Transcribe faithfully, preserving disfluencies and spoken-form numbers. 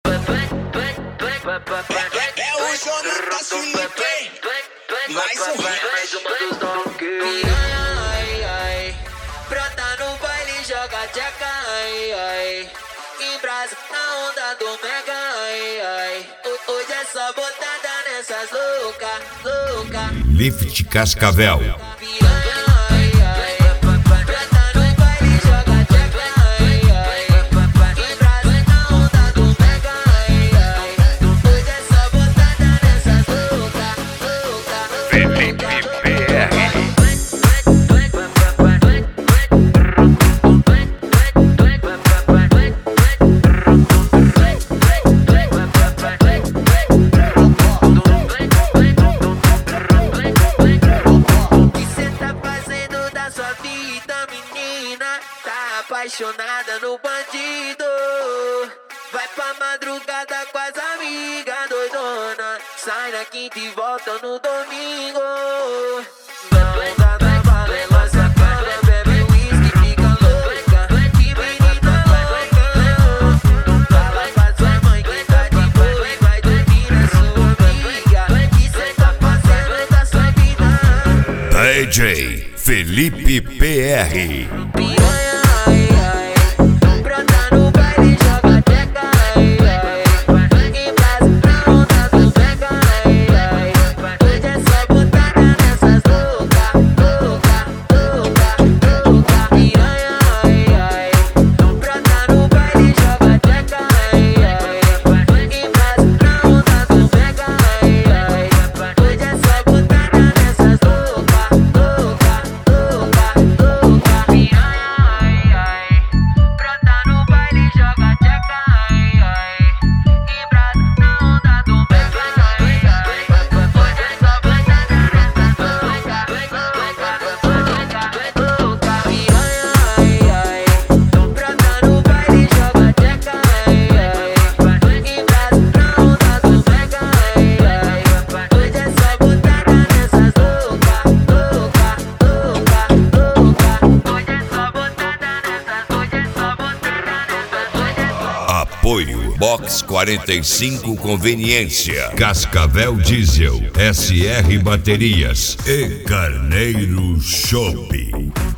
É o Jonathan Felipe, mais um hit. Piranha, ai, ai, brota no baile, joga tcheca, ai, ai. Em brasa, na onda do mega, ai, ai. Hoje é só botada nessas louca, louca. Lift Cascavel. Piranha, ai, ai, brota no baile, joga tcheca, ai, ai. Em brasa, na onda do mega, ai, ai. Hoje é só botada nessas louca, louca. Felipe P R. Apaixonada no bandido, vai pra madrugada com as amigas doidona, sai na quinta e volta no domingo. Não dá pra levar essa cama, bebe uísque, fica louca, que menina louca. Fala pra sua mãe que tá de boa e vai dormir na sua amiga, que cê tá fazendo da sua vida. D J Felipe P R. Piranha, ai, ai, brota no baile, joga tcheca, ai, ai. Em brasa, na onda do mega, ai, ai. Hoje é só botada nessas louca, louca, louca, louca. Piranha, ai, ai, brota no baile, joga tcheca, ai, ai. Em brasa, na onda do mega, ai, ai. Hoje é só botada nessas louca, louca, louca, louca. Piranha, ai, ai, brota no baile, joga tcheca, ai, ai. Em brasa, na onda do mega, ai, ai. Hoje é só botada nessas louca, louca, louca, louca. Piranha, ai, ai, brota no baile, joga tcheca, ai, ai. Em brasa, na onda do mega, ai, ai. Hoje é só botada nessas louca, louca, louca, louca. Hoje é só botada nessas, hoje é só botada nessas, hoje é só. Apoio Box quarenta e cinco Conveniência, Cascavel Diesel, S R Baterias e Carneiro Shopping.